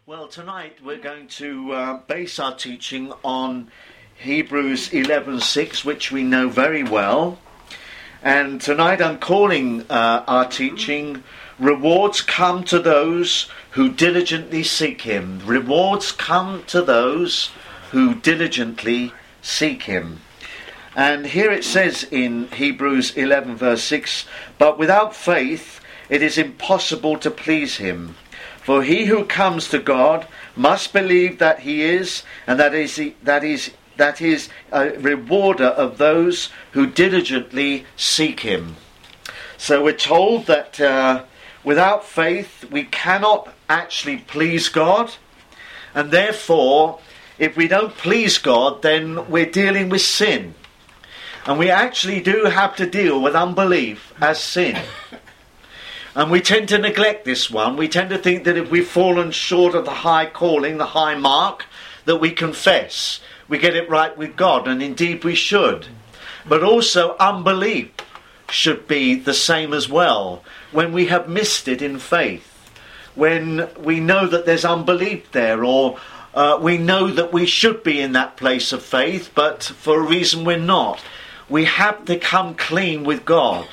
Well, tonight we're going to base our teaching on Hebrews 11:6, which we know very well. And tonight I'm calling our teaching, Rewards Come to Those Who Diligently Seek Him. Rewards come to those who diligently seek Him. And here it says in Hebrews 11 verse 6, "But without faith it is impossible to please Him. For he who comes to God must believe that He is, and that is a rewarder of those who diligently seek Him." So we're told that without faith we cannot actually please God, and therefore if we don't please God, then we're dealing with sin. And we actually do have to deal with unbelief as sin. And we tend to neglect this one. We tend to think that if we've fallen short of the high calling, the high mark, that we confess. We get it right with God, and indeed we should. But also unbelief should be the same as well. When we have missed it in faith, when we know that there's unbelief there, or we know that we should be in that place of faith, but for a reason we're not. We have to come clean with God.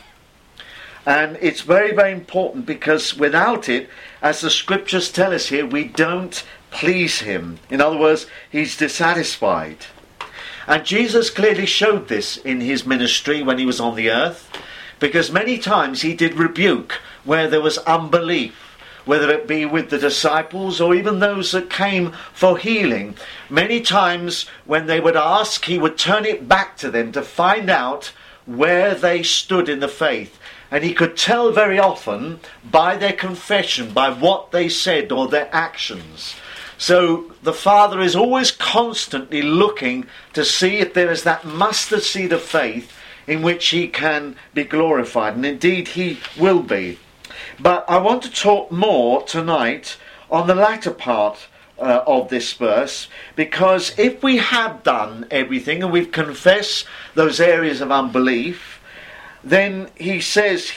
And it's very, very important, because without it, as the scriptures tell us here, we don't please Him. In other words, He's dissatisfied. And Jesus clearly showed this in His ministry when He was on the earth, because many times He did rebuke where there was unbelief, whether it be with the disciples or even those that came for healing. Many times when they would ask, He would turn it back to them to find out where they stood in the faith. And He could tell very often by their confession, by what they said or their actions. So the Father is always constantly looking to see if there is that mustard seed of faith in which He can be glorified. And indeed He will be. But I want to talk more tonight on the latter part of this verse, because if we have done everything and we've confessed those areas of unbelief, then He says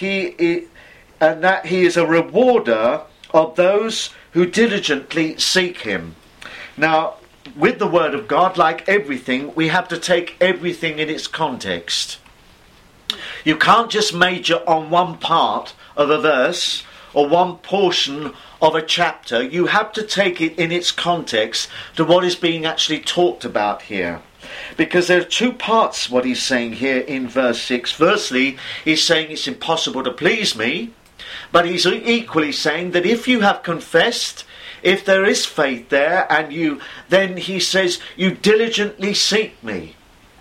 that He is a rewarder of those who diligently seek Him. Now, with the Word of God, like everything, we have to take everything in its context. You can't just major on one part of a verse or one portion of a chapter. You have to take it in its context to what is being actually talked about here. Because there are two parts what He's saying here in verse 6. Firstly, He's saying it's impossible to please me. But He's equally saying that if you have confessed, if there is faith there, then He says, you diligently seek me.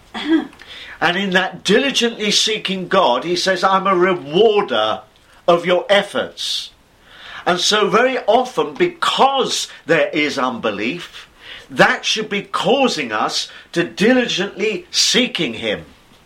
And in that diligently seeking God, He says, I'm a rewarder of your efforts. And so very often, because there is unbelief, that should be causing us to diligently seeking Him.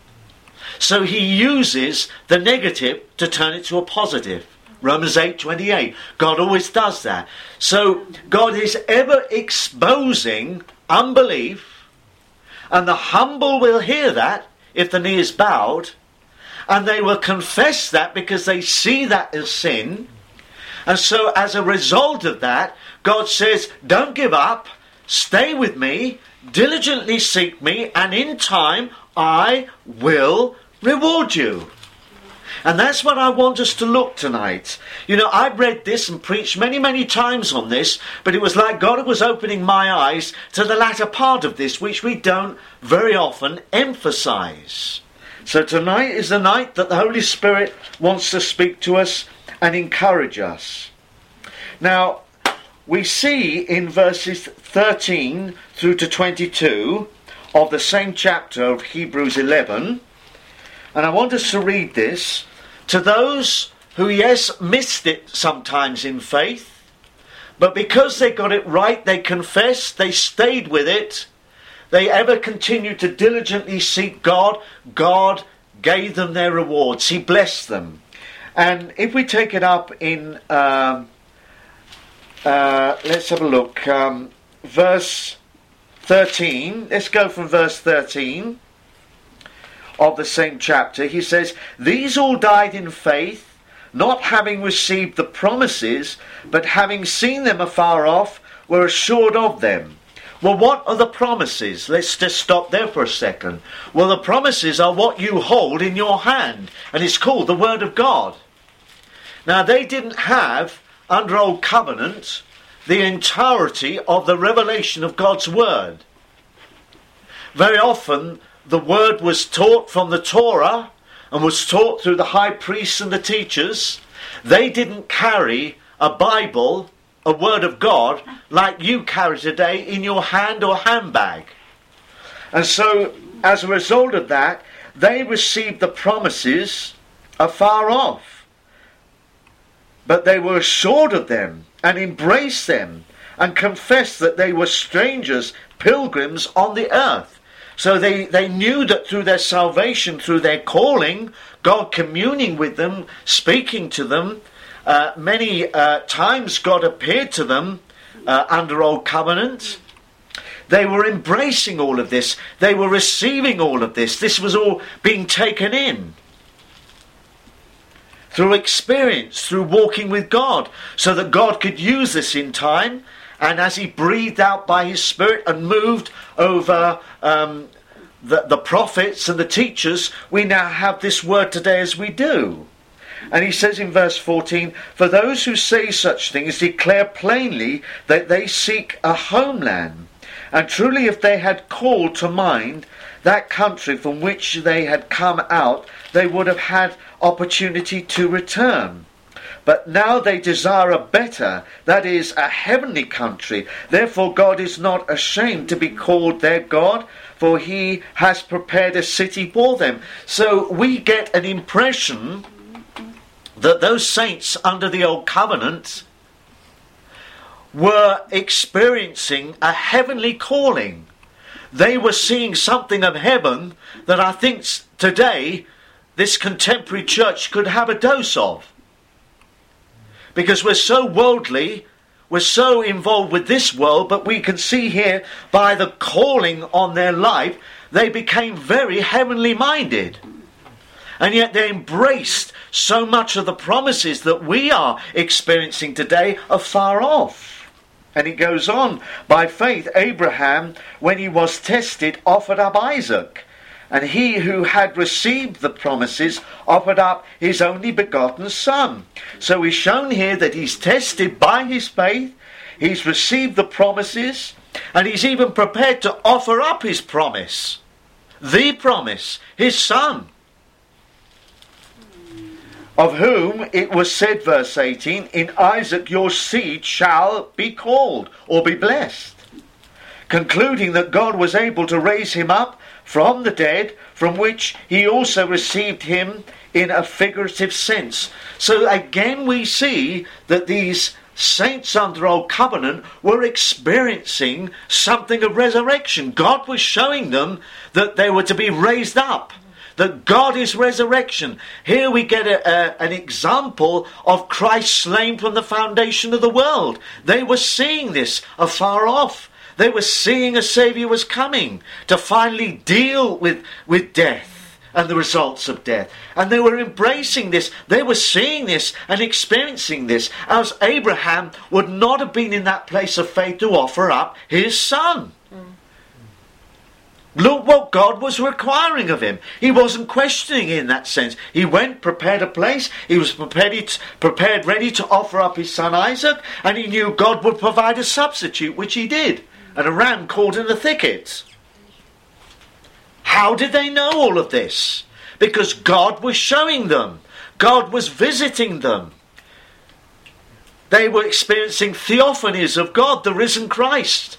So He uses the negative to turn it to a positive. Romans 8:28. God always does that. So God is ever exposing unbelief, and the humble will hear that if the knee is bowed, and they will confess that because they see that as sin. And so as a result of that, God says, don't give up. Stay with me, diligently seek me, and in time I will reward you. And that's what I want us to look tonight. You know, I've read this and preached many, many times on this, but it was like God was opening my eyes to the latter part of this, which we don't very often emphasize. So tonight is the night that the Holy Spirit wants to speak to us and encourage us. Now, we see in verses 13 through to 22 of the same chapter of Hebrews 11, and I want us to read this, to those who, yes, missed it sometimes in faith, but because they got it right, they confessed, they stayed with it, they ever continued to diligently seek God, God gave them their rewards. He blessed them. And if we take it up in let's have a look. Verse 13. Let's go from verse 13 of the same chapter. He says, "These all died in faith, not having received the promises, but having seen them afar off, were assured of them. Well, what are the promises? Let's just stop there for a second. Well, the promises are what you hold in your hand, and it's called the Word of God. Now, they didn't have, under Old Covenant, the entirety of the revelation of God's Word. Very often, the Word was taught from the Torah and was taught through the high priests and the teachers. They didn't carry a Bible, a Word of God, like you carry today in your hand or handbag. And so, as a result of that, they received the promises afar off. But they were assured of them and embraced them and confessed that they were strangers, pilgrims on the earth. So they knew that through their salvation, through their calling, God communing with them, speaking to them, many times God appeared to them under Old Covenant. They were embracing all of this. They were receiving all of this. This was all being taken in through experience, through walking with God, so that God could use this in time. And as he breathed out by his Spirit and moved over the prophets and the teachers, we now have this word today as we do. And he says in verse 14, "For those who say such things declare plainly that they seek a homeland. And truly if they had called to mind that country from which they had come out, they would have had opportunity to return. But now they desire a better, that is, a heavenly country. Therefore God is not ashamed to be called their God, for he has prepared a city for them." So we get an impression that those saints under the Old Covenant were experiencing a heavenly calling. They were seeing something of heaven that I think today this contemporary church could have a dose of. Because we're so worldly, we're so involved with this world, but we can see here by the calling on their life, they became very heavenly minded. And yet they embraced so much of the promises that we are experiencing today afar off. And it goes on, "By faith Abraham, when he was tested, offered up Isaac. And he who had received the promises offered up his only begotten son." So he's shown here that he's tested by his faith, he's received the promises, and he's even prepared to offer up his promise. The promise, his son. "Of whom it was said," verse 18, "In Isaac your seed shall be called," or be blessed. Concluding that God was able to raise him up from the dead, from which he also received him in a figurative sense. So again we see that these saints under Old Covenant were experiencing something of resurrection. God was showing them that they were to be raised up, that God is resurrection. Here we get an example of Christ slain from the foundation of the world. They were seeing this afar off. They were seeing a Saviour was coming to finally deal with death and the results of death. And they were embracing this. They were seeing this and experiencing this. As Abraham would not have been in that place of faith to offer up his son. Look what God was requiring of him. He wasn't questioning in that sense. He went, prepared a place. He was prepared, ready to offer up his son Isaac. And he knew God would provide a substitute, which he did. And a ram caught in the thicket. How did they know all of this? Because God was showing them. God was visiting them. They were experiencing theophanies of God, the risen Christ.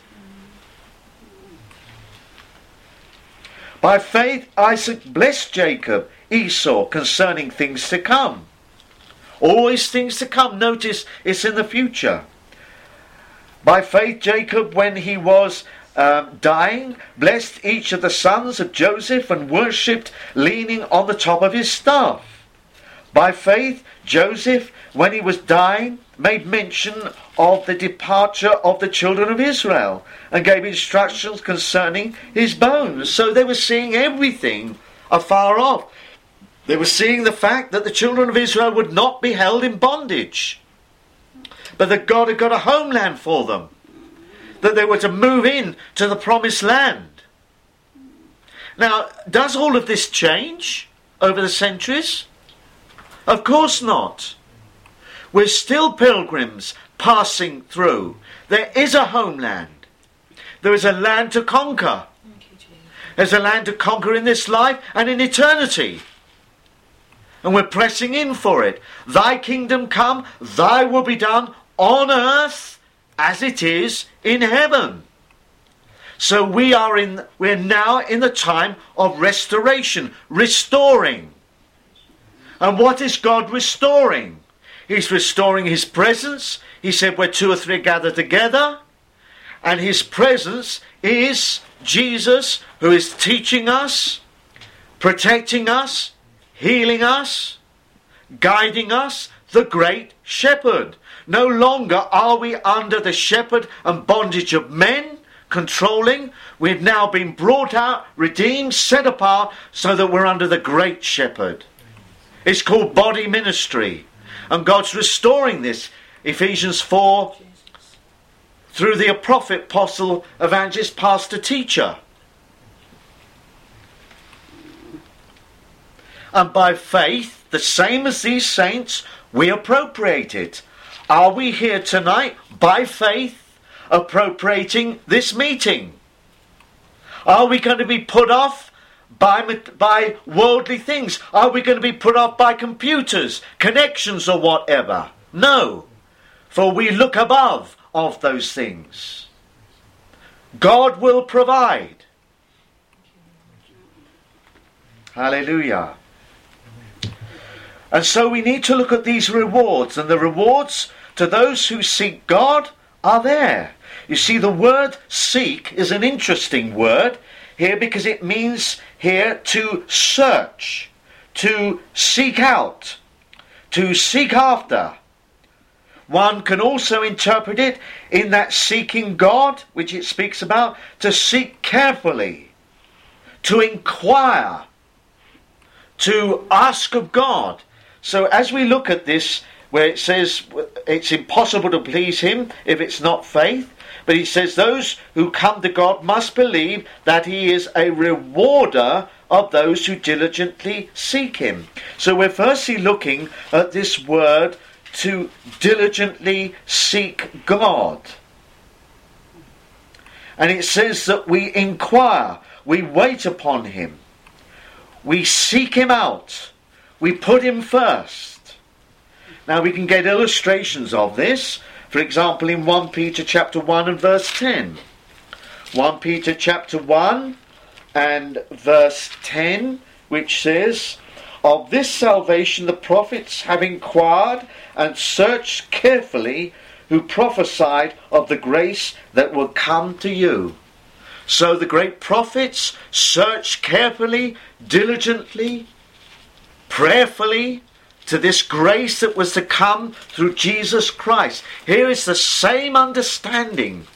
By faith Isaac blessed Jacob, Esau, concerning things to come. Always things to come. Notice it's in the future. By faith Jacob, when he was dying, blessed each of the sons of Joseph and worshipped, leaning on the top of his staff. By faith Joseph, when he was dying, made mention of the departure of the children of Israel and gave instructions concerning his bones. So they were seeing everything afar off. They were seeing the fact that the children of Israel would not be held in bondage, but that God had got a homeland for them. that they were to move in to the promised land. Now, does all of this change over the centuries? Of course not. We're still pilgrims passing through. There is a homeland. There is a land to conquer. There's a land to conquer in this life and in eternity. And we're pressing in for it. Thy kingdom come, thy will be done on earth as it is in heaven. So we're now in the time of restoration, restoring. And what is God restoring? He's restoring his presence. He said where two or three gather together. And his presence is Jesus, who is teaching us, protecting us, healing us, guiding us, the great shepherd. No longer are we under the shepherd and bondage of men controlling. We've now been brought out, redeemed, set apart, so that we're under the great shepherd. It's called body ministry. And God's restoring this. Ephesians 4, through the prophet, apostle, evangelist, pastor, teacher. And by faith, the same as these saints, we appropriate it. Are we here tonight, by faith, appropriating this meeting? Are we going to be put off by worldly things? Are we going to be put off by computers, connections or whatever? No, for we look above of those things. God will provide. Hallelujah. And so we need to look at these rewards, and the rewards to those who seek God are there. You see, the word seek is an interesting word here because it means here to search, to seek out, to seek after. One can also interpret it in that seeking God, which it speaks about, to seek carefully, to inquire, to ask of God. So as we look at this, where it says it's impossible to please him if it's not faith, but he says those who come to God must believe that he is a rewarder of those who diligently seek him. So we're firstly looking at this word to diligently seek God. And it says that we inquire, we wait upon him, we seek him out, we put him first. Now we can get illustrations of this. For example, in 1 Peter chapter 1 and verse 10. 1 Peter chapter 1 and verse 10, which says, of this salvation the prophets have inquired and searched carefully, who prophesied of the grace that will come to you. So the great prophets searched carefully, diligently, prayerfully, to this grace that was to come through Jesus Christ. Here is the same understanding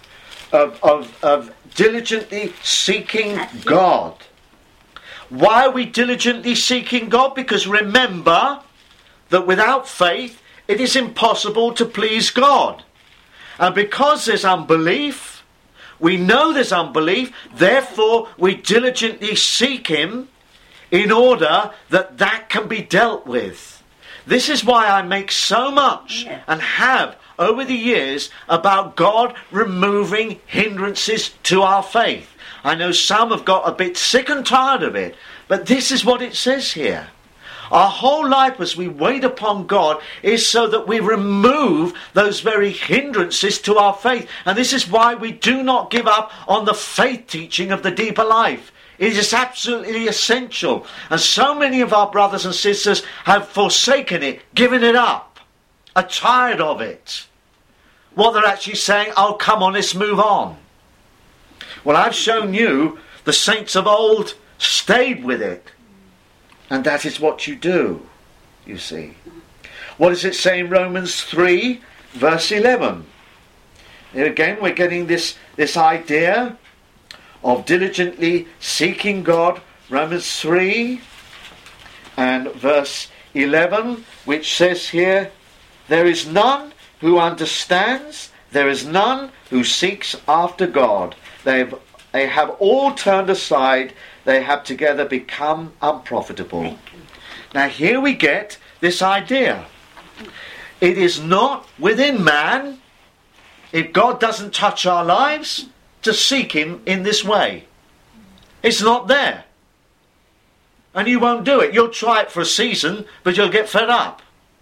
of diligently seeking God. Why are we diligently seeking God? Because remember that without faith it is impossible to please God. And because there's unbelief, we know there's unbelief, therefore we diligently seek him in order that that can be dealt with. This is why I make so much and have over the years about God removing hindrances to our faith. I know some have got a bit sick and tired of it, but this is what it says here. Our whole life as we wait upon God is so that we remove those very hindrances to our faith. And this is why we do not give up on the faith teaching of the deeper life. It is absolutely essential. And so many of our brothers and sisters have forsaken it, given it up, are tired of it. What they're actually saying, oh, come on, let's move on. Well, I've shown you the saints of old stayed with it. And that is what you do, you see. What does it say in Romans 3, verse 11? Here again, we're getting this idea of diligently seeking God. Romans 3 and verse 11, which says here, there is none who understands, There is none who seeks after God. They have all turned aside. They have together become unprofitable. Now here we get this idea. It is not within man, if God doesn't touch our lives, to seek him in this way. It's not there. And you won't do it. You'll try it for a season, but you'll get fed up.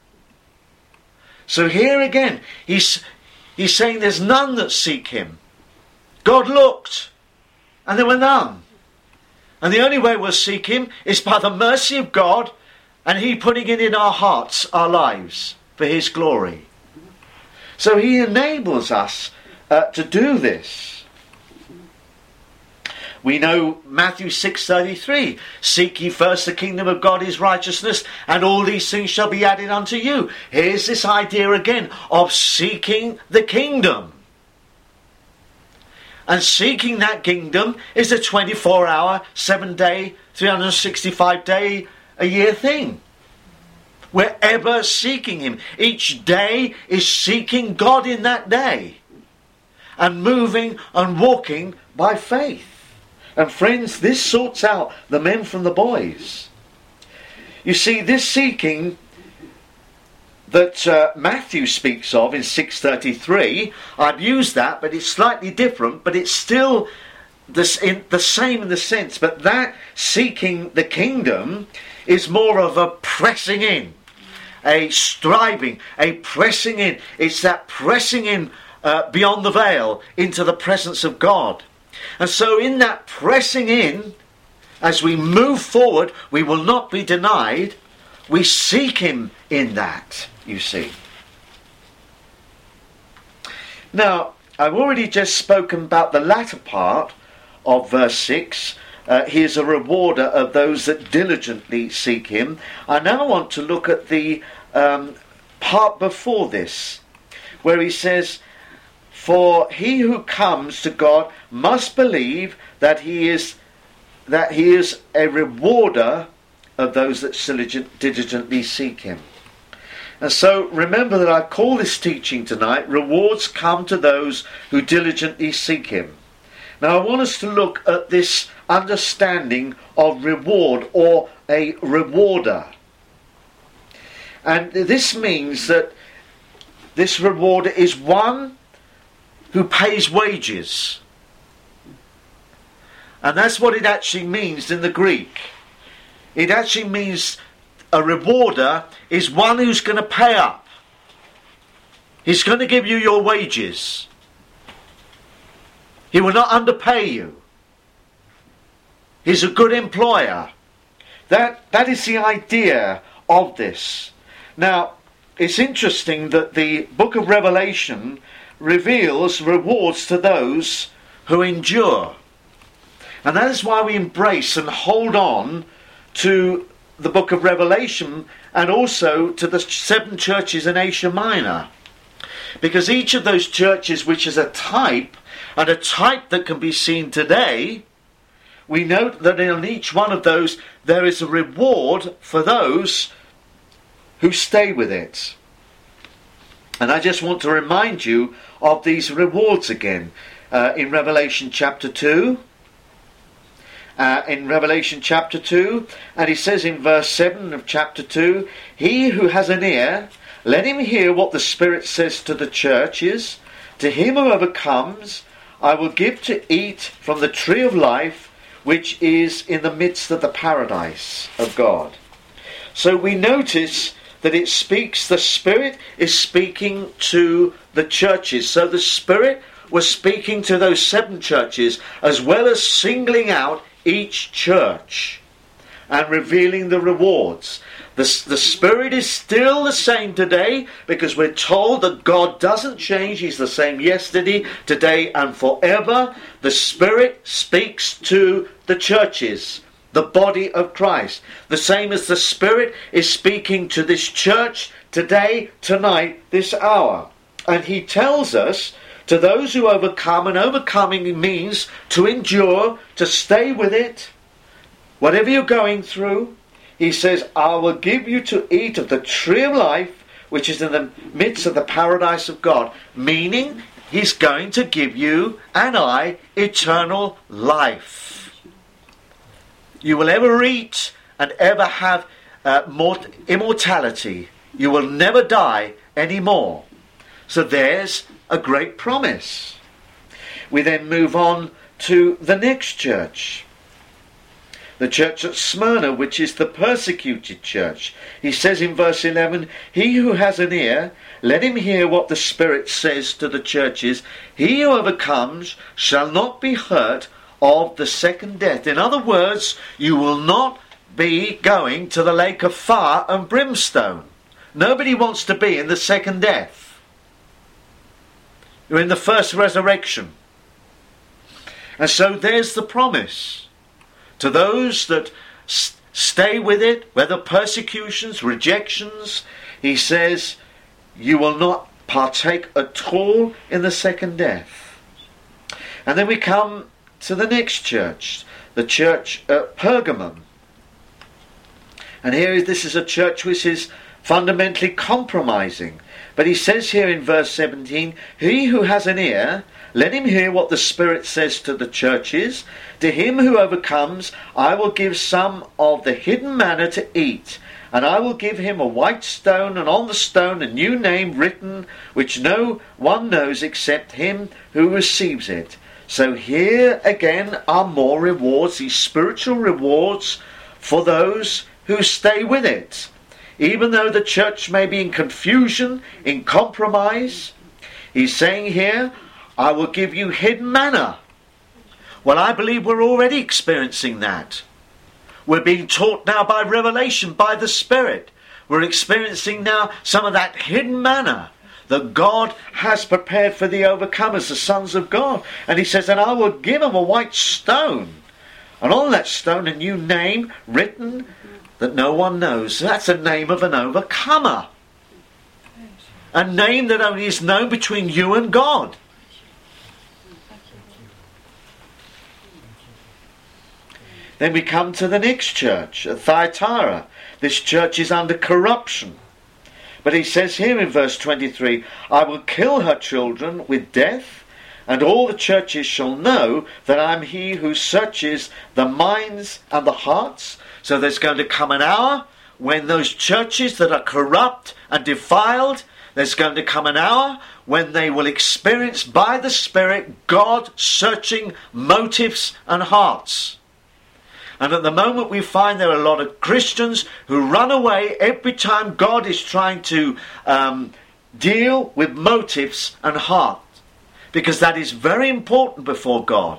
So here again, he's saying there's none that seek him. God looked, and there were none. And the only way we'll seek him is by the mercy of God, and he putting it in our hearts, our lives, for his glory. So he enables us to do this. We know Matthew 6:33, seek ye first the kingdom of God, his righteousness, and all these things shall be added unto you. Here's this idea again of seeking the kingdom. And seeking that kingdom is a 24-hour, 7-day, 365-day a year thing. We're ever seeking him. Each day is seeking God in that day. And moving and walking by faith. And friends, this sorts out the men from the boys. You see, this seeking that Matthew speaks of in 6:33, I've used that, but it's slightly different, but it's still the same in the sense. But that seeking the kingdom is more of a pressing in, a striving, a pressing in. It's that pressing in beyond the veil into the presence of God. And so in that pressing in, as we move forward, we will not be denied. We seek him in that, you see. Now, I've already just spoken about the latter part of verse 6. He is a rewarder of those that diligently seek him. I now want to look at the part before this, where he says, for he who comes to God must believe that he is a rewarder of those that diligently seek him. And so remember that I call this teaching tonight, rewards come to those who diligently seek him. Now I want us to look at this understanding of reward or a rewarder. And this means that this rewarder is one who pays wages. And that's what it actually means in the Greek. It actually means a rewarder is one who's going to pay up. He's going to give you your wages. He will not underpay you. He's a good employer. That is the idea of this. Now, it's interesting that the book of Revelation reveals rewards to those who endure. And that is why we embrace and hold on to the book of Revelation and also to the 7 churches in Asia Minor. Because each of those churches, which is a type, and a type that can be seen today, we note that in each one of those there is a reward for those who stay with it. And I just want to remind you of these rewards again. In Revelation chapter 2. In Revelation chapter 2. And he says in verse 7 of chapter 2, he who has an ear, let him hear what the Spirit says to the churches. To him who overcomes, I will give to eat from the tree of life, which is in the midst of the paradise of God. So we notice that it speaks, the Spirit is speaking to the churches. So the Spirit was speaking to those 7 churches, as well as singling out each church and revealing the rewards. The Spirit is still the same today, because we're told that God doesn't change. He's the same yesterday, today and forever. The Spirit speaks to the churches, the body of Christ. The same as the Spirit is speaking to this church today, tonight, this hour. And he tells us, to those who overcome, and overcoming means to endure, to stay with it, whatever you're going through, he says, I will give you to eat of the tree of life, which is in the midst of the paradise of God. Meaning, He's going to give you and I eternal life. You will ever eat and ever have immortality. You will never die anymore. So there's a great promise. We then move on to the next church. The church at Smyrna, which is the persecuted church. He says in verse 11, he who has an ear, let him hear what the Spirit says to the churches. He who overcomes shall not be hurt of the second death. In other words, you will not be going to the lake of fire and brimstone. Nobody wants to be in the second death. You're in the first resurrection. And so there's the promise. To those that stay with it, whether persecutions, rejections, he says, you will not partake at all in the second death. And then we come to the next church, the church at Pergamum. And this is a church which is fundamentally compromising. But he says here in verse 17, he who has an ear, let him hear what the Spirit says to the churches. To him who overcomes, I will give some of the hidden manna to eat. And I will give him a white stone, and on the stone a new name written, which no one knows except him who receives it. So here again are more rewards, these spiritual rewards for those who stay with it. Even though the church may be in confusion, in compromise, he's saying here, I will give you hidden manna. Well, I believe we're already experiencing that. We're being taught now by revelation, by the Spirit. We're experiencing now some of that hidden manna that God has prepared for the overcomers, the sons of God. And he says, and I will give them a white stone. And on that stone a new name written that no one knows. That's a name of an overcomer. A name that only is known between you and God. Then we come to the next church, at Thyatira. This church is under corruption. But he says here in verse 23, I will kill her children with death, and all the churches shall know that I am he who searches the minds and the hearts. So there's going to come an hour when those churches that are corrupt and defiled, there's going to come an hour when they will experience by the Spirit God searching motives and hearts. And at the moment we find there are a lot of Christians who run away every time God is trying to deal with motives and heart. Because that is very important before God.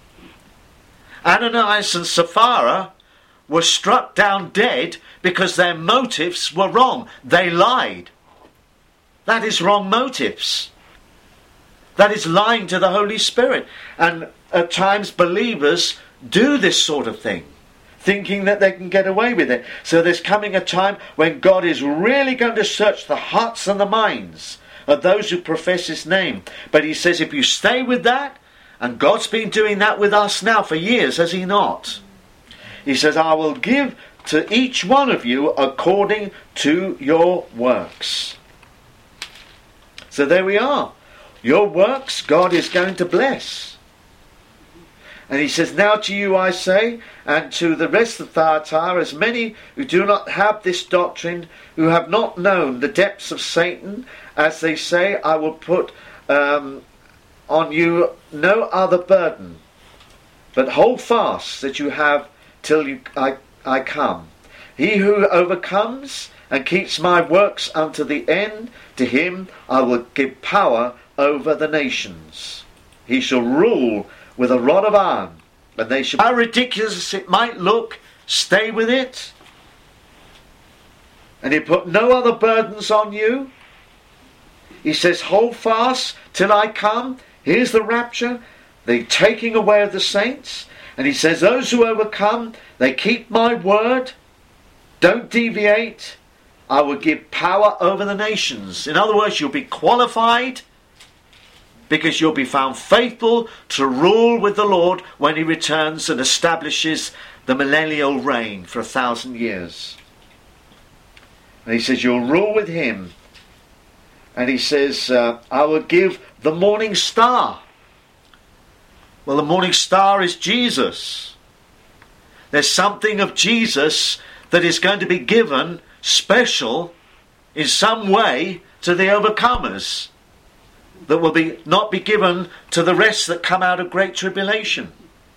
Ananias and Sapphira were struck down dead because their motives were wrong. They lied. That is wrong motives. That is lying to the Holy Spirit. And at times believers do this sort of thing, thinking that they can get away with it. So there's coming a time when God is really going to search the hearts and the minds of those who profess his name. But he says if you stay with that, and God's been doing that with us now for years, has he not? He says, I will give to each one of you according to your works. So there we are. Your works God is going to bless. And he says, now to you I say, and to the rest of Thyatira, as many who do not have this doctrine, who have not known the depths of Satan, as they say, I will put on you no other burden, but hold fast that you have till I come. He who overcomes and keeps my works unto the end, to him I will give power over the nations. He shall rule with a rod of iron, and they shall... How ridiculous it might look, stay with it. And he put no other burdens on you. He says, hold fast till I come. Here's the rapture, the taking away of the saints. And he says, those who overcome, they keep my word, don't deviate. I will give power over the nations. In other words, you'll be qualified because you'll be found faithful to rule with the Lord when he returns and establishes the millennial reign for 1,000 years. And he says, you'll rule with him And he says, I will give the morning star. Well, the morning star is Jesus. There's something of Jesus that is going to be given special in some way to the overcomers that will not be given to the rest that come out of great tribulation.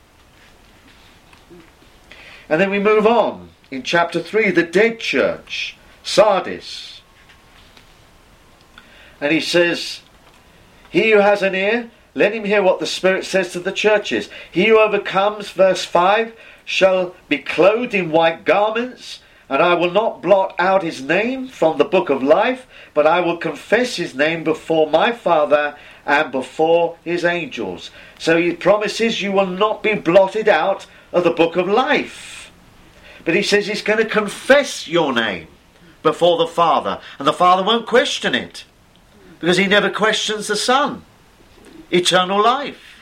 And then we move on in chapter 3, the dead church, Sardis. And he says, he who has an ear, let him hear what the Spirit says to the churches. He who overcomes, verse 5, shall be clothed in white garments, and I will not blot out his name from the book of life, but I will confess his name before my Father and before his angels. So he promises you will not be blotted out of the book of life. But he says he's going to confess your name before the Father, and the Father won't question it, because he never questions the Son. Eternal life.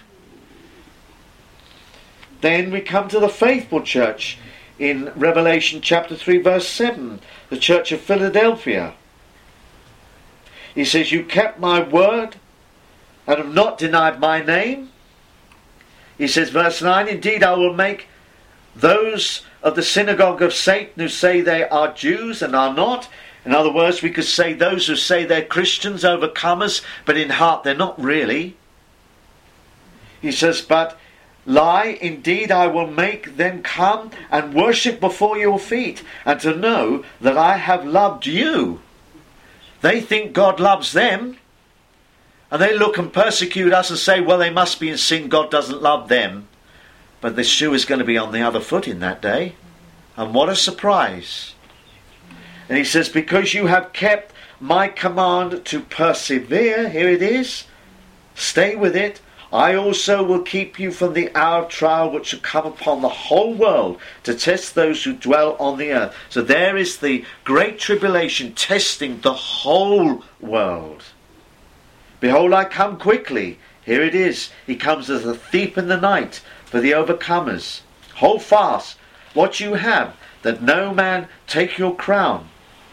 Then we come to the faithful church in Revelation chapter 3 verse 7, the church of Philadelphia. He says, you kept my word and have not denied my name. He says, verse 9, indeed I will make those of the synagogue of Satan who say they are Jews and are not. In other words, we could say those who say they're Christians, overcomers, but in heart they're not really. He says, but lie, indeed I will make them come and worship before your feet, and to know that I have loved you. They think God loves them, and they look and persecute us and say, well, they must be in sin, God doesn't love them. But the shoe is going to be on the other foot in that day. And what a surprise. And he says, because you have kept my command to persevere, here it is, stay with it, I also will keep you from the hour of trial which will come upon the whole world to test those who dwell on the earth. So there is the great tribulation testing the whole world. Behold, I come quickly. Here it is. He comes as a thief in the night for the overcomers. Hold fast what you have, that no man take your crown.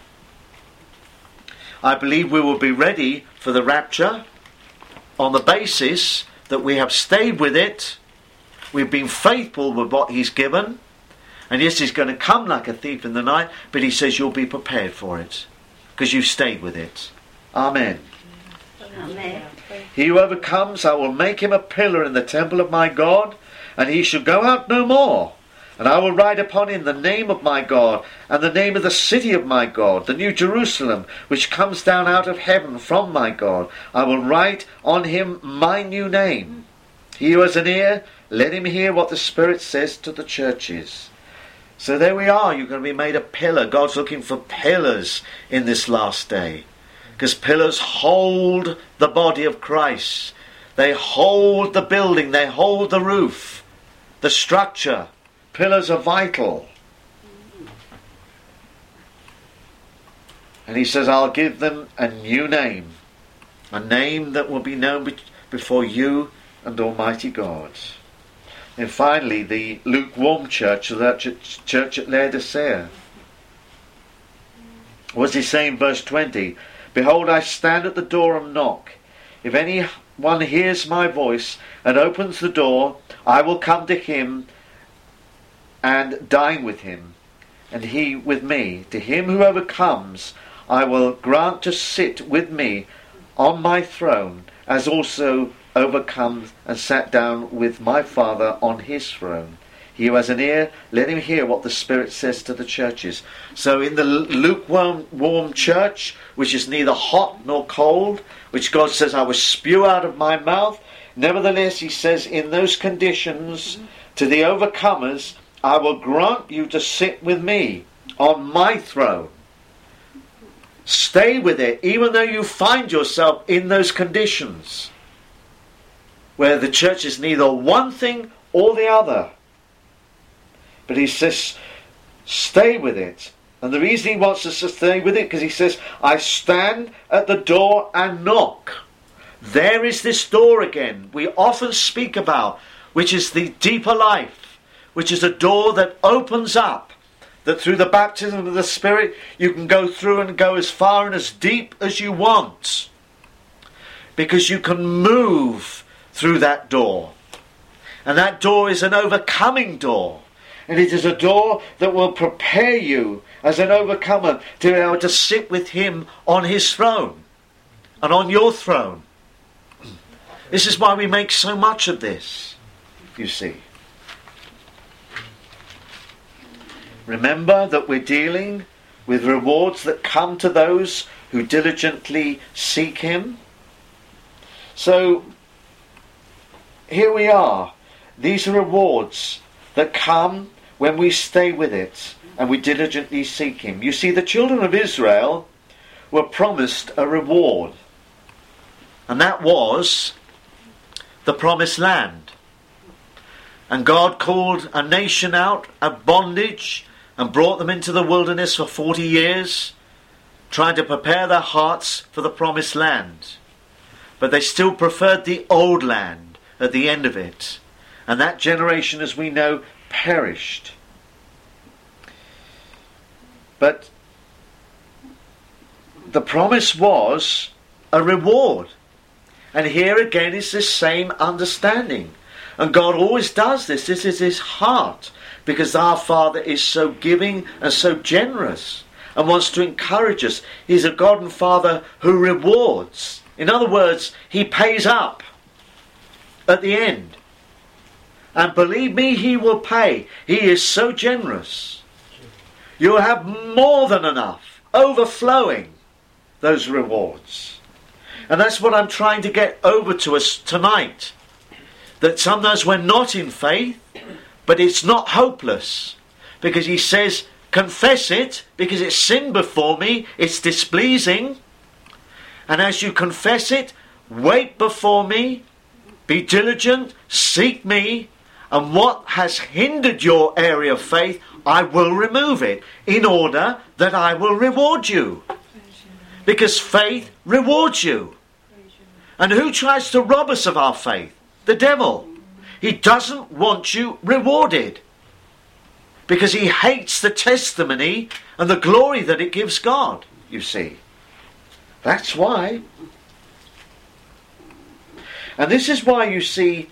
I believe we will be ready for the rapture on the basis that we have stayed with it, we've been faithful with what he's given, and yes, he's going to come like a thief in the night, but he says you'll be prepared for it, because you've stayed with it. Amen. Amen. He who overcomes, I will make him a pillar in the temple of my God, and he shall go out no more. And I will write upon him the name of my God, and the name of the city of my God, the new Jerusalem, which comes down out of heaven from my God. I will write on him my new name. He who has an ear, let him hear what the Spirit says to the churches. So there we are. You're going to be made a pillar. God's looking for pillars in this last day, because pillars hold the body of Christ. They hold the building. They hold the roof, the structure. Pillars are vital. And he says, I'll give them a new name. A name that will be known before you and Almighty God. And finally, the lukewarm church, the church at Laodicea. What does he say in verse 20? Behold, I stand at the door and knock. If anyone hears my voice and opens the door, I will come to him and dine with him, and he with me. To him who overcomes, I will grant to sit with me on my throne, as also overcome and sat down with my Father on his throne. He who has an ear, let him hear what the Spirit says to the churches. So in the lukewarm church, which is neither hot nor cold, which God says, I will spew out of my mouth, nevertheless, he says, in those conditions, to the overcomers, I will grant you to sit with me on my throne. Stay with it, even though you find yourself in those conditions where the church is neither one thing or the other. But he says, stay with it. And the reason he wants us to stay with it, because he says, I stand at the door and knock. There is this door again we often speak about, which is the deeper life, which is a door that opens up, that through the baptism of the Spirit you can go through and go as far and as deep as you want. because you can move through that door. And that door is an overcoming door. And it is a door that will prepare you as an overcomer to be able to sit with him on his throne and on your throne. This is why we make so much of this, you see. Remember that we're dealing with rewards that come to those who diligently seek him. So, here we are. These are rewards that come when we stay with it and we diligently seek him. You see, the children of Israel were promised a reward. And that was the promised land. And God called a nation out of bondage and brought them into the wilderness for 40 years, trying to prepare their hearts for the promised land. But they still preferred the old land at the end of it. And that generation, as we know, perished. But the promise was a reward. And here again is this same understanding. And God always does this. This is his heart. Because our Father is so giving and so generous and wants to encourage us. He's a God and Father who rewards. In other words, he pays up at the end. And believe me, he will pay. He is so generous. You'll have more than enough, overflowing those rewards. And that's what I'm trying to get over to us tonight. That sometimes we're not in faith, but it's not hopeless. Because he says, confess it, because it's sin before me, it's displeasing. And as you confess it, wait before me, be diligent, seek me, and what has hindered your area of faith, I will remove it, in order that I will reward you. Because faith rewards you. And who tries to rob us of our faith? The devil. He doesn't want you rewarded. Because he hates the testimony and the glory that it gives God, you see. That's why. And this is why you see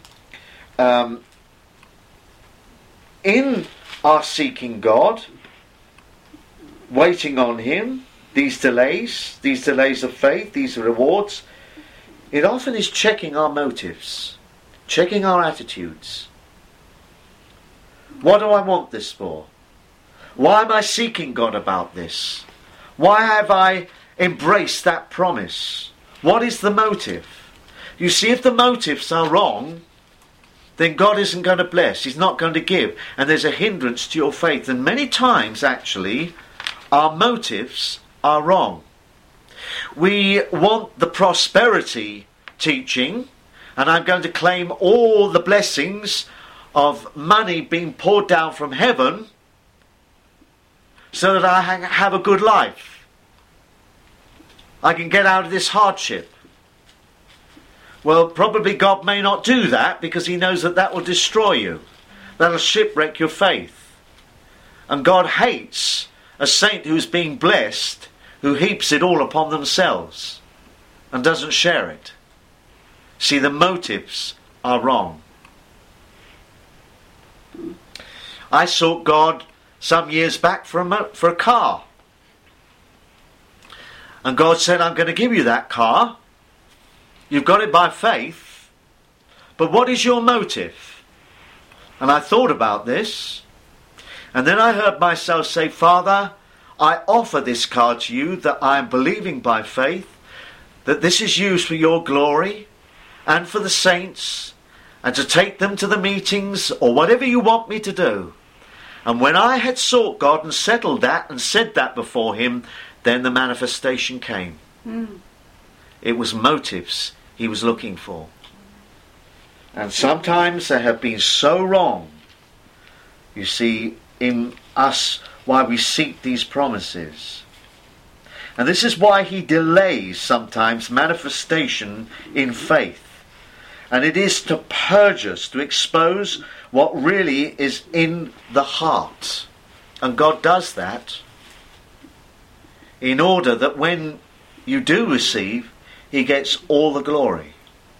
in our seeking God, waiting on him, these delays of faith, these rewards, it often is checking our motives, checking our attitudes. What do I want this for? Why am I seeking God about this? Why have I embraced that promise? What is the motive? You see, if the motives are wrong, then God isn't going to bless. He's not going to give. And there's a hindrance to your faith. And many times, actually, our motives are wrong. We want the prosperity teaching, and I'm going to claim all the blessings of money being poured down from heaven so that I have a good life. I can get out of this hardship. Well, probably God may not do that because he knows that that will destroy you. That'll shipwreck your faith. And God hates a saint who's being blessed, who heaps it all upon themselves and doesn't share it. See, the motives are wrong. I sought God some years back for a car. And God said, I'm going to give you that car. You've got it by faith. But what is your motive? And I thought about this. And then I heard myself say, Father, I offer this car to you that I am believing by faith, that this is used for your glory and for the saints, and to take them to the meetings or whatever you want me to do. And when I had sought God and settled that and said that before him, then the manifestation came. It was motives he was looking for. And sometimes they have been so wrong, you see, in us, why we seek these promises. And this is why he delays sometimes manifestation in faith. And it is to purge us, to expose what really is in the heart. And God does that in order that when you do receive, he gets all the glory.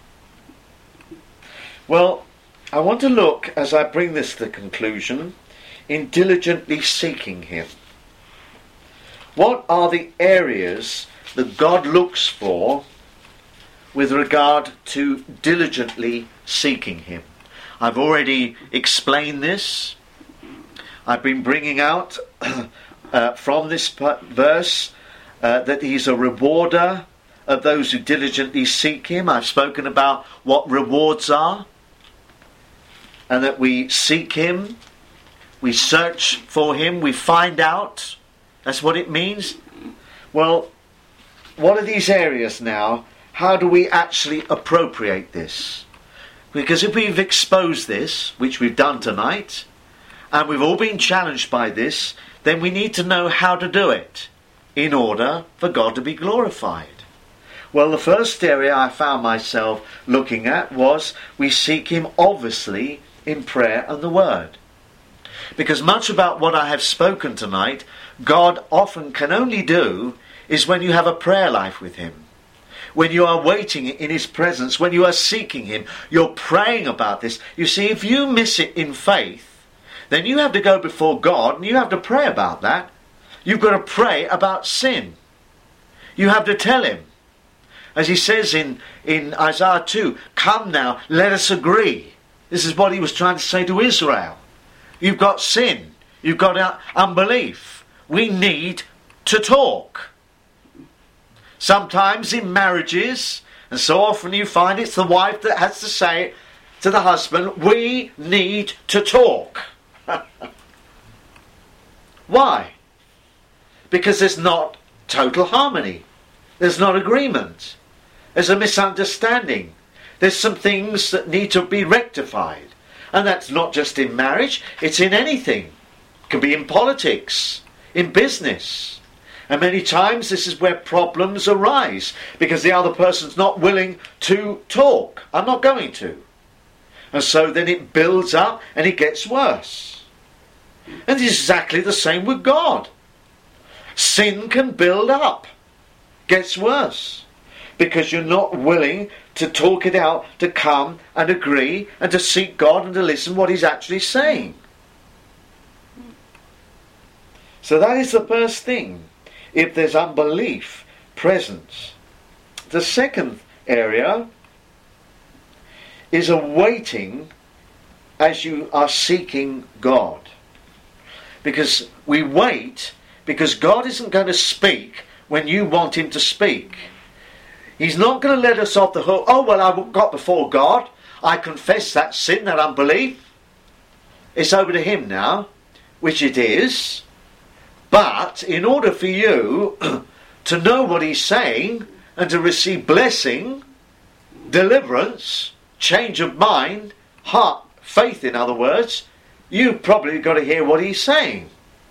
Well, I want to look, as I bring this to the conclusion, in diligently seeking him. What are the areas that God looks for with regard to diligently seeking him? I've already explained this. I've been bringing out from this verse that he's a rewarder of those who diligently seek him. I've spoken about what rewards are, and that we seek him, we search for him, we find out. That's what it means. Well, what are these areas now? How do we actually appropriate this? Because if we've exposed this, which we've done tonight, and we've all been challenged by this, then we need to know how to do it in order for God to be glorified. Well, the first area I found myself looking at was we seek him obviously in prayer and the word. Because much about what I have spoken tonight, God often can only do is when you have a prayer life with him. When you are waiting in his presence, when you are seeking him, you're praying about this. You see, if you miss it in faith, then you have to go before God and you have to pray about that. You've got to pray about sin. You have to tell him. As he says in Isaiah 2, come now, let us agree. This is what he was trying to say to Israel. You've got sin. You've got unbelief. We need to talk. Sometimes in marriages, and so often you find it's the wife that has to say to the husband, we need to talk. Why? Because there's not total harmony. There's not agreement. There's a misunderstanding. There's some things that need to be rectified. And that's not just in marriage, it's in anything. It can be in politics, in business. And many times this is where problems arise, because the other person's not willing to talk. I'm not going to. And so then it builds up and it gets worse. And it's exactly the same with God. Sin can build up, gets worse, because you're not willing to talk it out, to come and agree and to seek God and to listen what he's actually saying. So that is the first thing, if there's unbelief present. The second area is a waiting as you are seeking God. Because we wait because God isn't going to speak when you want him to speak. He's not going to let us off the hook. Oh, well, I got before God. I confess that sin, that unbelief. It's over to him now, which it is. But in order for you to know what he's saying and to receive blessing, deliverance, change of mind, heart, faith in other words, you've probably got to hear what he's saying.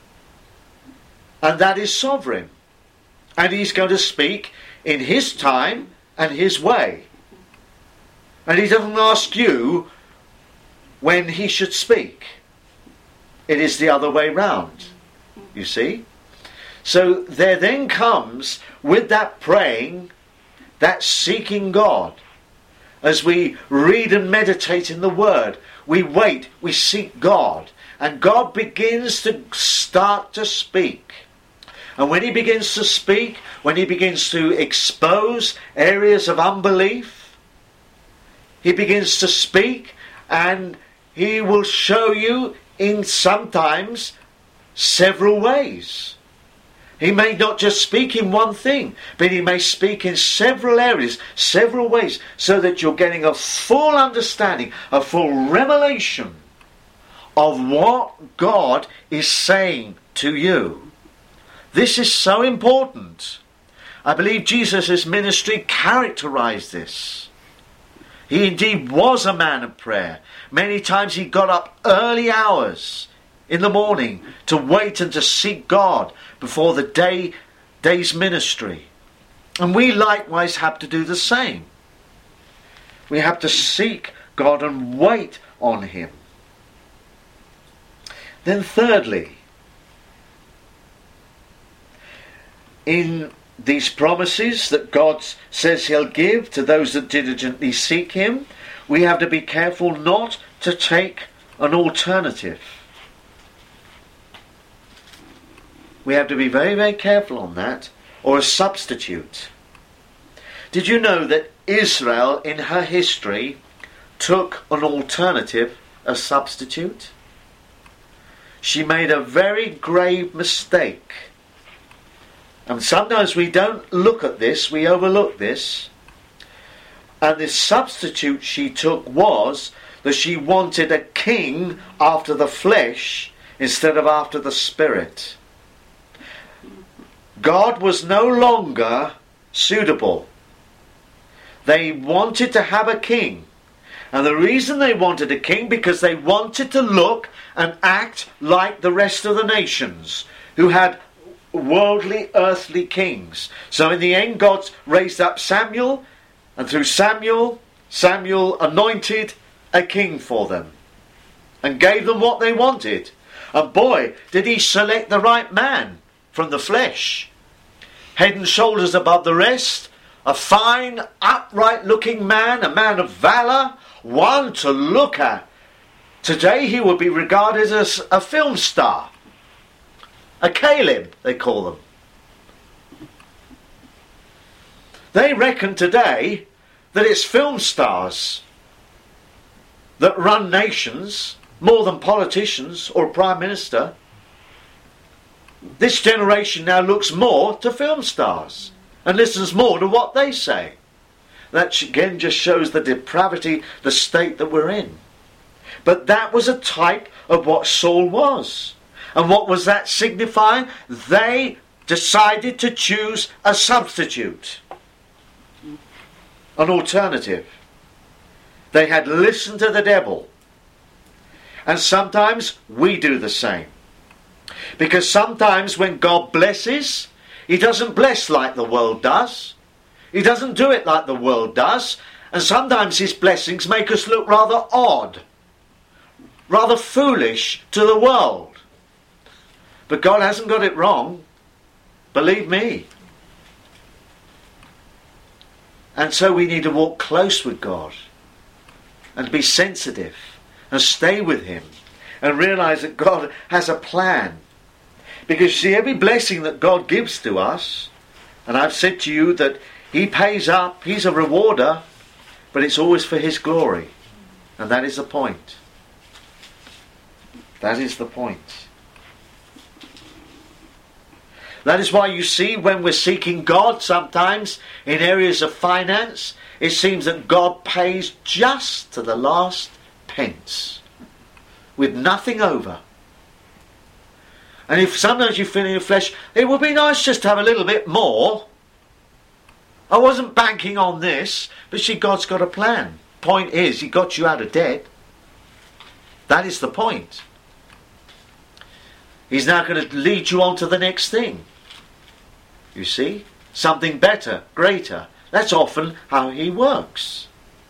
And that is sovereign. And he's going to speak in his time and his way. And he doesn't ask you when he should speak. It is the other way round. You see? So there then comes, with that praying, that seeking God. As we read and meditate in the Word, we wait, we seek God. And God begins to start to speak. And when he begins to speak, when he begins to expose areas of unbelief, he begins to speak, and he will show you in sometimes several ways. He may not just speak in one thing, but he may speak in several areas, several ways, so that you're getting a full understanding, a full revelation of what God is saying to you. This is so important. I believe Jesus' ministry characterized this. He indeed was a man of prayer. Many times he got up early hours in the morning to wait and to seek God before the day's ministry. And we likewise have to do the same. We have to seek God and wait on him. Then thirdly, in these promises that God says he'll give to those that diligently seek him, we have to be careful not to take an alternative. We have to be very, very careful on that, or a substitute. Did you know that Israel in her history took an alternative, a substitute? She made a very grave mistake. And sometimes we don't look at this, we overlook this. And the substitute she took was that she wanted a king after the flesh instead of after the spirit. God was no longer suitable. They wanted to have a king. And the reason they wanted a king, because they wanted to look and act like the rest of the nations who had worldly, earthly kings. So in the end, God raised up Samuel, and through Samuel anointed a king for them and gave them what they wanted. And boy, did he select the right man from the flesh. Head and shoulders above the rest, a fine, upright looking man, a man of valour, one to look at. Today he would be regarded as a film star. A Caleb, they call them. They reckon today that it's film stars that run nations more than politicians or a prime minister. This generation now looks more to film stars and listens more to what they say. That again just shows the depravity, the state that we're in. But that was a type of what Saul was. And what was that signifying? They decided to choose a substitute, an alternative. They had listened to the devil. And sometimes we do the same. Because sometimes when God blesses, he doesn't bless like the world does. He doesn't do it like the world does. And sometimes his blessings make us look rather odd, rather foolish to the world. But God hasn't got it wrong. Believe me. And so we need to walk close with God and be sensitive and stay with him and realize that God has a plan. Because you see, every blessing that God gives to us, and I've said to you that he pays up, he's a rewarder, but it's always for his glory. And that is the point. That is the point. That is why you see when we're seeking God sometimes in areas of finance, it seems that God pays just to the last pence with nothing over. And if sometimes you feel in your flesh, it would be nice just to have a little bit more. I wasn't banking on this, but see, God's got a plan. Point is, he got you out of debt. That is the point. He's now going to lead you on to the next thing. You see? Something better, greater. That's often how he works.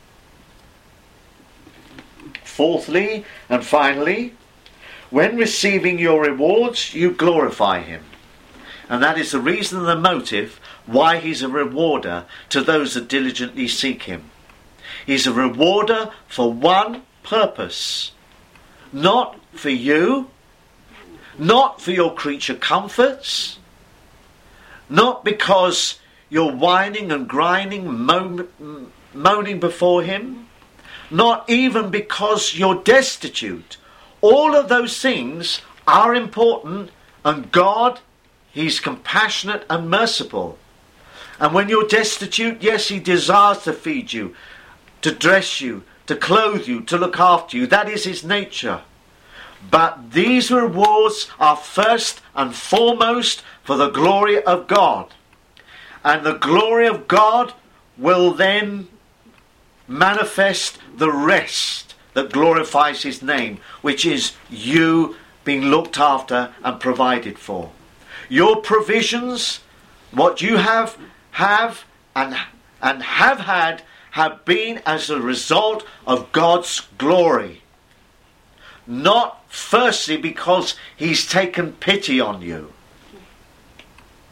Fourthly and finally, when receiving your rewards, you glorify him. And that is the reason and the motive why he's a rewarder to those that diligently seek him. He's a rewarder for one purpose. Not for you, not for your creature comforts, not because you're whining and grinding, moaning before him, not even because you're destitute. All of those things are important, and God, he's compassionate and merciful. And when you're destitute, yes, he desires to feed you, to dress you, to clothe you, to look after you. That is his nature. But these rewards are first and foremost for the glory of God. And the glory of God will then manifest the rest that glorifies his name, which is you being looked after and provided for. Your provisions, what you have and have had, have been as a result of God's glory. Not firstly because he's taken pity on you.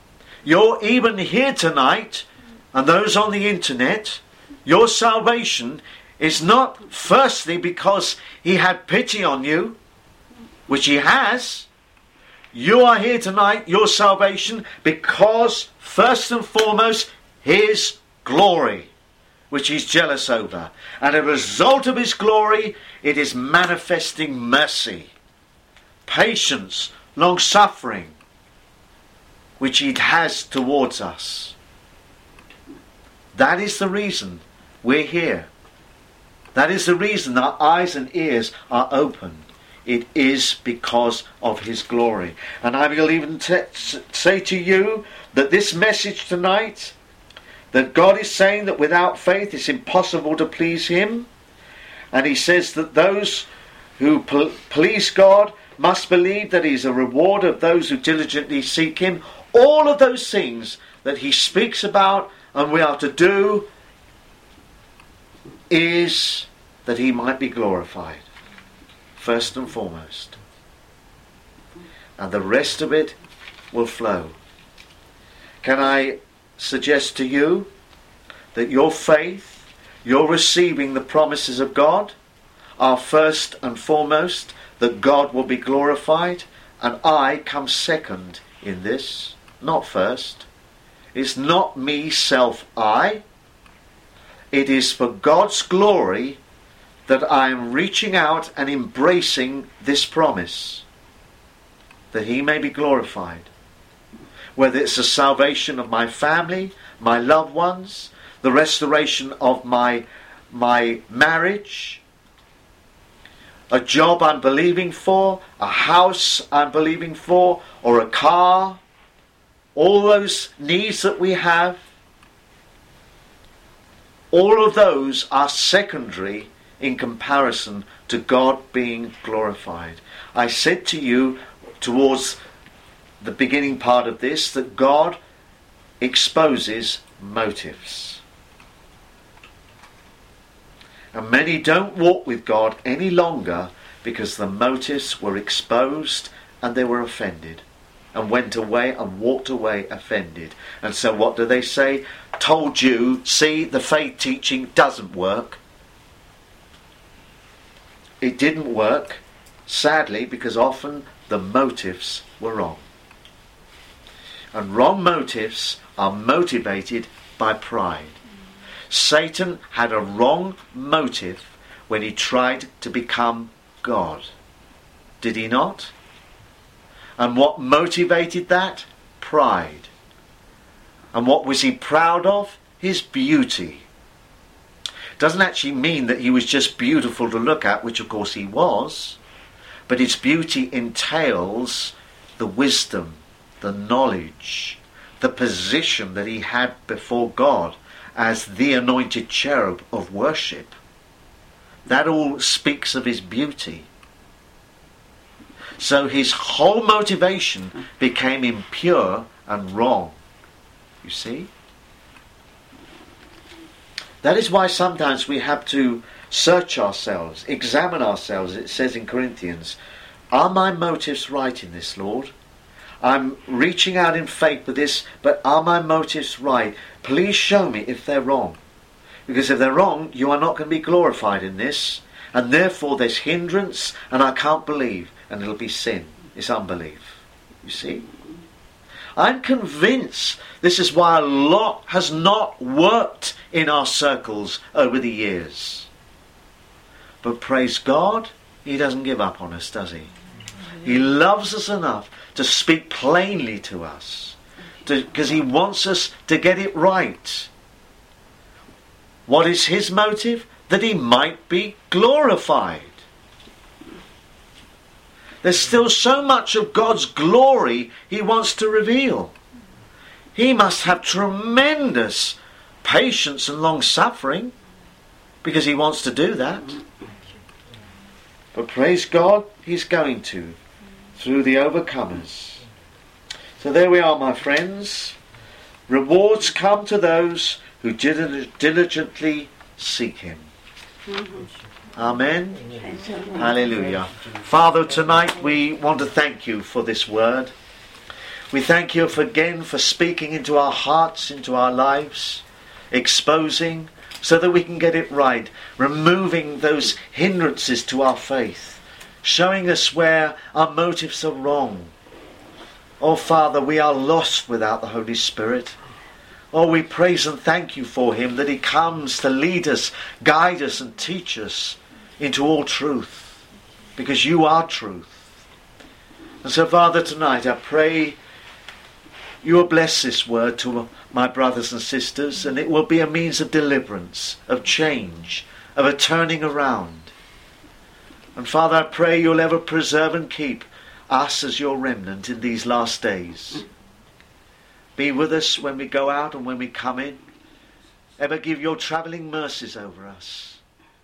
You're even here tonight, and those on the internet, your salvation is not firstly because he had pity on you, which he has. You are here tonight, your salvation, because first and foremost, his glory, which he's jealous over. And as a result of his glory, it is manifesting mercy, patience, long-suffering, which he has towards us. That is the reason we're here. That is the reason our eyes and ears are open. It is because of his glory. And I will even say to you that this message tonight, that God is saying that without faith it's impossible to please him. And he says that those who please God must believe that he's a rewarder of those who diligently seek him. All of those things that he speaks about and we are to do is that he might be glorified, first and foremost. And the rest of it will flow. Can I suggest to you that your faith, your receiving the promises of God, are first and foremost that God will be glorified, and I come second in this, not first. It's not me, self, I. It is for God's glory that I am reaching out and embracing this promise, that he may be glorified. Whether it's the salvation of my family, my loved ones, the restoration of my marriage, a job I'm believing for, a house I'm believing for, or a car, all those needs that we have, all of those are secondary in comparison to God being glorified. I said to you towards the beginning part of this that God exposes motives. And many don't walk with God any longer because the motives were exposed and they were offended and went away and walked away offended. And so what do they say? Told you, see, the faith teaching doesn't work. It didn't work, sadly, because often the motives were wrong. And wrong motives are motivated by pride. Satan had a wrong motive when he tried to become God. Did he not? And what motivated that? Pride. And what was he proud of? His beauty. Doesn't actually mean that he was just beautiful to look at, which of course he was, but his beauty entails the wisdom, the knowledge, the position that he had before God as the anointed cherub of worship. That all speaks of his beauty. So his whole motivation became impure and wrong. You see? That is why sometimes we have to search ourselves, examine ourselves. It says in Corinthians, are my motives right in this, Lord? I'm reaching out in faith for this, but are my motives right? Please show me if they're wrong. Because if they're wrong, you are not going to be glorified in this. And therefore there's hindrance, and I can't believe. And it'll be sin. It's unbelief. You see? I'm convinced this is why a lot has not worked in our circles over the years. But praise God, he doesn't give up on us, does he? He loves us enough to speak plainly to us, because he wants us to get it right. What is his motive? That he might be glorified. There's still so much of God's glory he wants to reveal. He must have tremendous patience and long suffering because he wants to do that. But praise God, he's going to, through the overcomers. So there we are, my friends. Rewards come to those who diligently seek him. Amen. Hallelujah. Father, tonight we want to thank you for this word. We thank you again for speaking into our hearts, into our lives, exposing so that we can get it right, removing those hindrances to our faith, showing us where our motives are wrong. Oh Father, we are lost without the Holy Spirit. Oh, we praise and thank you for him, that he comes to lead us, guide us and teach us into all truth, because you are truth. And so Father, tonight I pray you will bless this word to my brothers and sisters, and it will be a means of deliverance, of change, of a turning around. And Father, I pray you'll ever preserve and keep us as your remnant in these last days. Be with us when we go out and when we come in. Ever give your travelling mercies over us.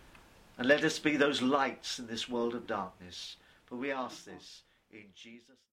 And let us be those lights in this world of darkness. For we ask this in Jesus' name.